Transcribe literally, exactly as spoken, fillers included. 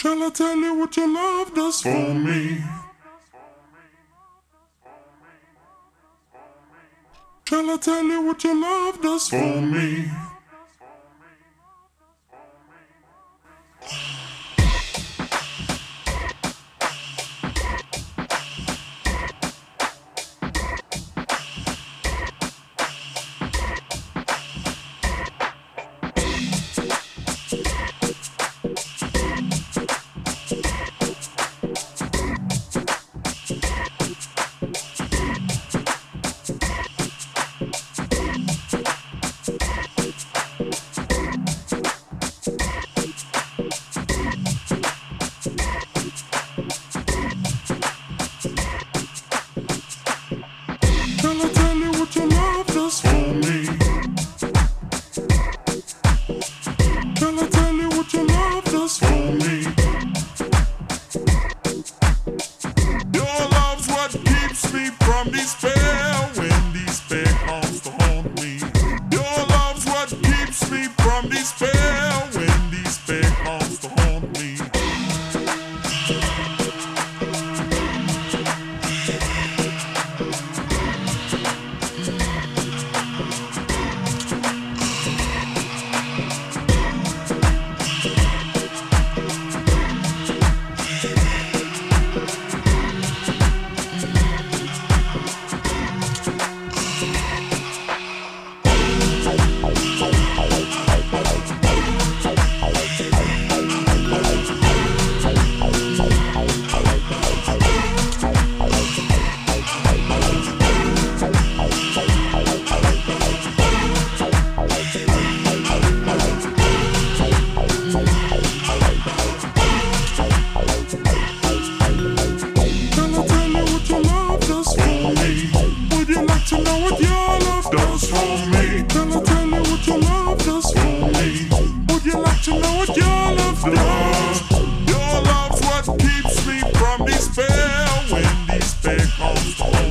Shall I tell you what your love does for me? Shall I tell you what your love does for me? Shall I tell you what your love does for me? Shall I tell you what your love does for me? Your love's what keeps me from despair when despair comes to haunt me. Your love's what keeps me from despair when despair comes to haunt me. To know what your love does for me. Shall I tell you what your love does for me? Would you like to know what your love does? Your love's what keeps me from despair when despair comes to home.